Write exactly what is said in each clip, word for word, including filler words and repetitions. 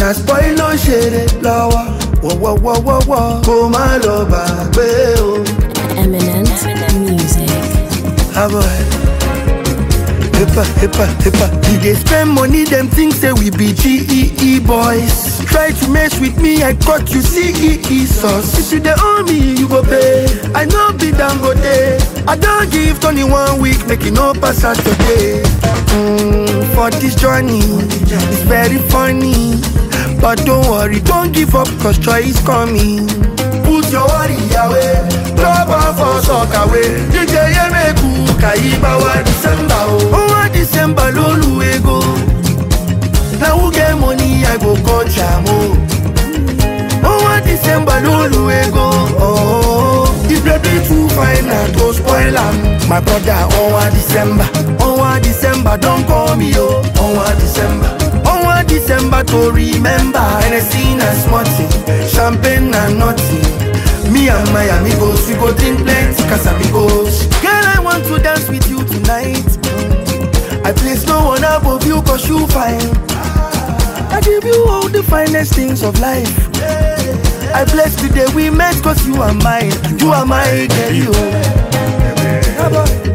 na spoil no share lower. Whoa, whoa, whoa, whoa, whoa. Go my lover, baby. Eminent music. Ah boy. Hippa, hippa, hippa. We dey spend money, them things say we be G E E boys. Try to mess with me, I got you C E E sauce. If you dey owe me, you go pay. I know be Dangote. I don't give Tony one week, make it no pass out today. Mm, for this journey, it's very funny. But don't worry, don't give up, cause joy is coming. Put your worry away, drop off for soccer away. D J Yemeku, Kaiba wa December. Oh, wa December, lolu ego. Now who get money, I go go jamo. Oh, wa December, lolu ego. Oh, the baby too fine, I go spoil am. My brother, oh, wa December. Oh, wa December, don't call me, oh. Oh, wa December. December to remember. Hennessy and smutty, champagne and nutty. Me and my amigos, we go drink plenty Casamigos. Girl, I want to dance with you tonight. I place no one above you cause you fine. I give you all the finest things of life. I bless the day we met cause you are mine. You are my girl, you. Yeah, boy.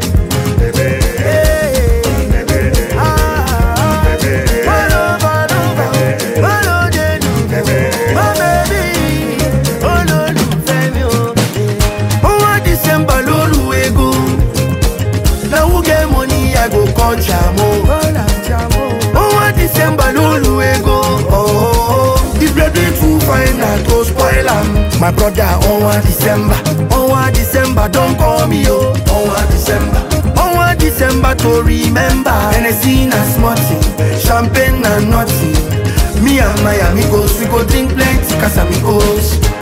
Jamo. Oh, what December lulu ego. Oh, the baby too fine, I go spoil am. My brother, oh, what December. Oh, what December, don't call me, oh. Oh, what December. Oh, what December to remember. Hennessy and smutty, champagne and nutty. Me and my amigos, we go drink plenty Casamigos.